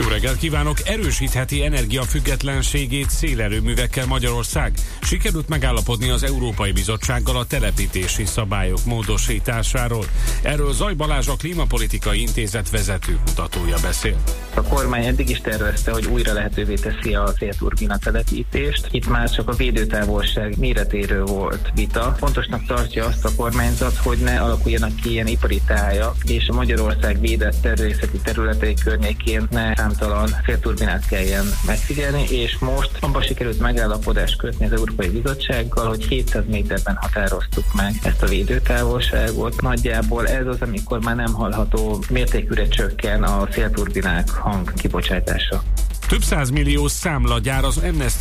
Jó reggelt kívánok! Erősítheti energiafüggetlenségét szélerőművekkel Magyarország. Sikerült megállapodni az Európai Bizottsággal a telepítési szabályok módosításáról. Erről Zaj Balázs, a Klímapolitikai Intézet vezetőkutatója beszél. A kormány eddig is tervezte, hogy újra lehetővé teszi a szélturbina telepítést. Itt már csak a védőtávolság méretéről volt vita. Fontosnak tartja azt a kormányzat, hogy ne alakuljanak ki ilyen ipari tájak, és a Magyarország védett természeti területei környékén ne számtalan szélturbinát kelljen megfigyelni, és most abban sikerült megállapodást kötni az Európai Bizottsággal, hogy 700 méterben határoztuk meg ezt a védőtávolságot. Nagyjából ez az, amikor már nem hallható mértékűre csökken a szélturbinák hang kibocsátása. Több 100 milliós számla gyár az Amnesty